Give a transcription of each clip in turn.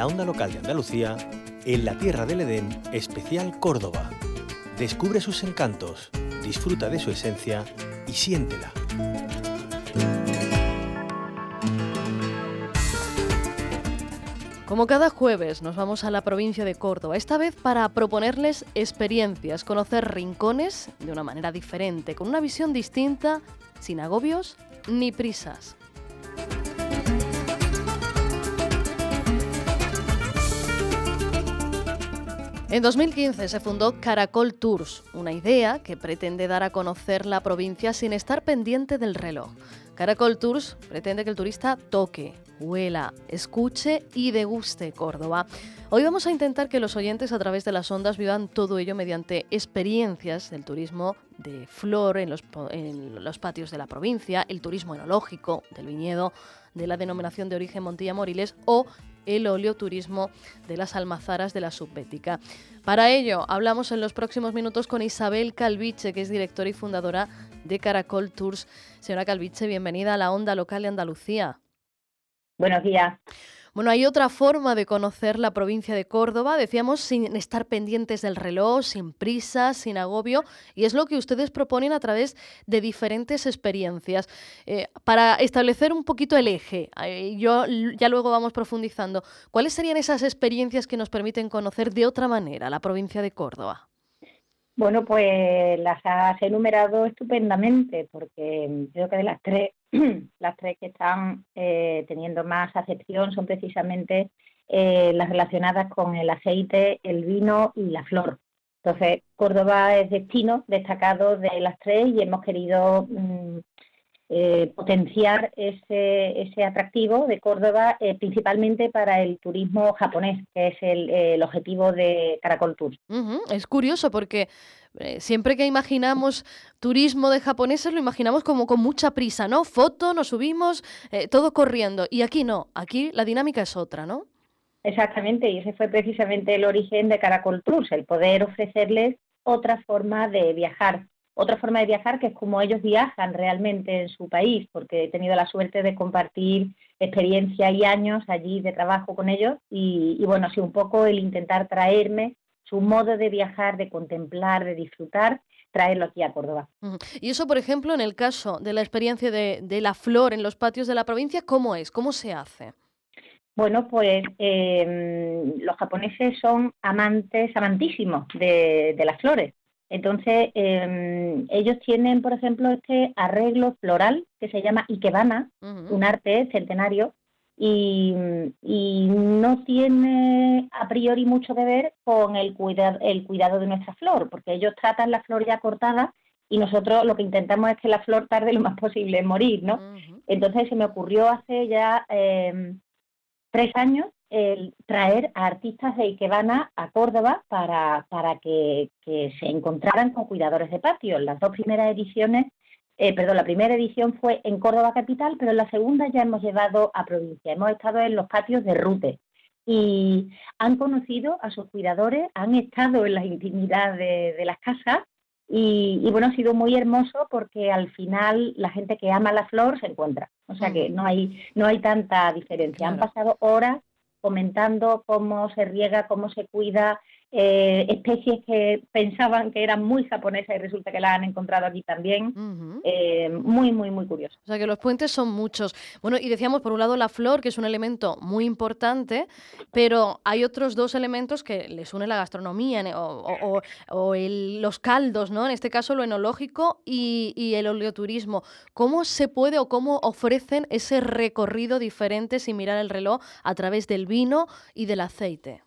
la onda local de Andalucía, en la Tierra del Edén, especial Córdoba. Descubre sus encantos, disfruta de su esencia y siéntela. Como cada jueves nos vamos a la provincia de Córdoba, esta vez para proponerles experiencias, conocer rincones de una manera diferente, con una visión distinta, sin agobios ni prisas. En 2015 se fundó Caracol Tours, una idea que pretende dar a conocer la provincia sin estar pendiente del reloj. Caracol Tours pretende que el turista toque, huela, escuche y deguste Córdoba. Hoy vamos a intentar que los oyentes a través de las ondas vivan todo ello mediante experiencias del turismo de flor en los patios de la provincia, el turismo enológico del viñedo, de la denominación de origen Montilla Moriles o el oleoturismo de las almazaras de la Subbética. Para ello, hablamos en los próximos minutos con Isabel Calviche, que es directora y fundadora de Caracol Tours. Señora Calviche, bienvenida a la onda local de Andalucía. Buenos días. Bueno, hay otra forma de conocer la provincia de Córdoba, decíamos, sin estar pendientes del reloj, sin prisas, sin agobio, y es lo que ustedes proponen a través de diferentes experiencias. Para establecer un poquito el eje, ya luego vamos profundizando, ¿cuáles serían esas experiencias que nos permiten conocer de otra manera la provincia de Córdoba? Bueno, pues las has enumerado estupendamente, porque creo que de las tres que están teniendo más acepción son precisamente las relacionadas con el aceite, el vino y la flor. Entonces, Córdoba es destino destacado de las tres y hemos querido potenciar ese atractivo de Córdoba, principalmente para el turismo japonés, que es el objetivo de Caracol Tours. Es curioso porque siempre que imaginamos turismo de japoneses lo imaginamos como con mucha prisa, ¿no? Foto, nos subimos, todo corriendo. Y aquí no, aquí la dinámica es otra, ¿no? Exactamente, y ese fue precisamente el origen de Caracol Tours, el poder ofrecerles otra forma de viajar. Otra forma de viajar que es como ellos viajan realmente en su país, porque he tenido la suerte de compartir experiencia y años allí de trabajo con ellos y bueno, así un poco el intentar traerme su modo de viajar, de contemplar, de disfrutar, traerlo aquí a Córdoba. Y eso, por ejemplo, en el caso de la experiencia de la flor en los patios de la provincia, ¿cómo es? ¿Cómo se hace? Bueno, pues los japoneses son amantísimos de las flores. Entonces, ellos tienen, por ejemplo, este arreglo floral que se llama ikebana, un arte centenario, y no tiene a priori mucho que ver con el cuidado de nuestra flor, porque ellos tratan la flor ya cortada y nosotros lo que intentamos es que la flor tarde lo más posible en morir, ¿no? Entonces se me ocurrió hace ya 3 años el traer a artistas de ikebana a Córdoba para que se encontraran con cuidadores de patio. Las dos primeras ediciones, la primera edición fue en Córdoba capital, pero en la segunda ya hemos llevado a provincia. Hemos estado en los patios de Rute y han conocido a sus cuidadores, han estado en la intimidad de las casas y bueno, ha sido muy hermoso porque al final la gente que ama la flor se encuentra. O sea que no hay tanta diferencia. Claro. Han pasado horas comentando cómo se riega, cómo se cuida, especies que pensaban que eran muy japonesas y resulta que las han encontrado aquí también. Muy, muy, muy curioso. O sea que los puentes son muchos. Bueno, y decíamos por un lado la flor, que es un elemento muy importante, pero hay otros dos elementos que les une la gastronomía los caldos, ¿no? En este caso lo enológico y el oleoturismo. ¿Cómo se puede o cómo ofrecen ese recorrido diferente sin mirar el reloj a través del vino y del aceite?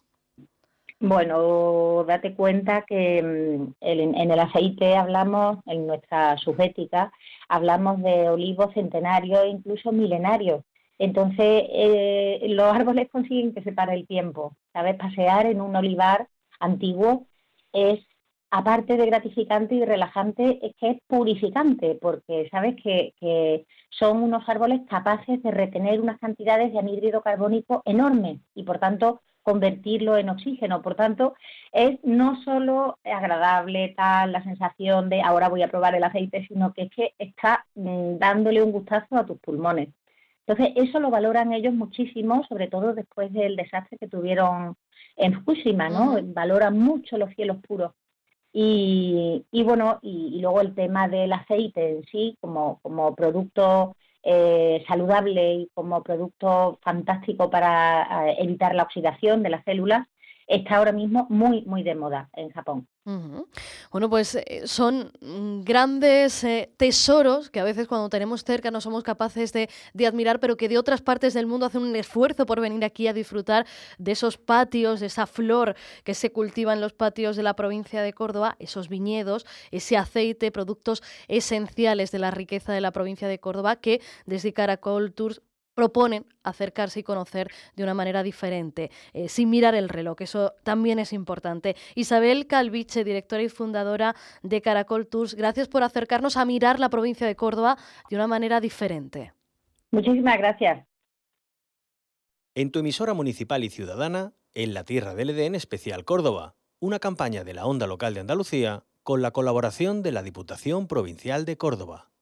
Bueno, date cuenta que en el aceite hablamos, en nuestra subbética, hablamos de olivos centenarios e incluso milenarios. Entonces, los árboles consiguen que se pare el tiempo. ¿Sabes? Pasear en un olivar antiguo es, aparte de gratificante y relajante, es que es purificante, porque sabes que son unos árboles capaces de retener unas cantidades de anhídrido carbónico enormes y, por tanto, convertirlo en oxígeno. Por tanto, es no solo agradable tal la sensación de ahora voy a probar el aceite, sino que es que está dándole un gustazo a tus pulmones. Entonces, eso lo valoran ellos muchísimo, sobre todo después del desastre que tuvieron en Fukushima, ¿no? Ujú. Valoran mucho los cielos puros. Y bueno, y luego el tema del aceite en sí, como producto saludable y como producto fantástico para evitar la oxidación de las células, está ahora mismo muy, muy de moda en Japón. Ujú. Bueno, pues son grandes tesoros que a veces cuando tenemos cerca no somos capaces de admirar, pero que de otras partes del mundo hacen un esfuerzo por venir aquí a disfrutar de esos patios, de esa flor que se cultiva en los patios de la provincia de Córdoba, esos viñedos, ese aceite, productos esenciales de la riqueza de la provincia de Córdoba que desde Caracol Tours proponen acercarse y conocer de una manera diferente, sin mirar el reloj, que eso también es importante. Isabel Calviche, directora y fundadora de Caracol Tours, gracias por acercarnos a mirar la provincia de Córdoba de una manera diferente. Muchísimas gracias. En tu emisora municipal y ciudadana, en la Tierra del Edén Especial Córdoba, una campaña de la Onda Local de Andalucía con la colaboración de la Diputación Provincial de Córdoba.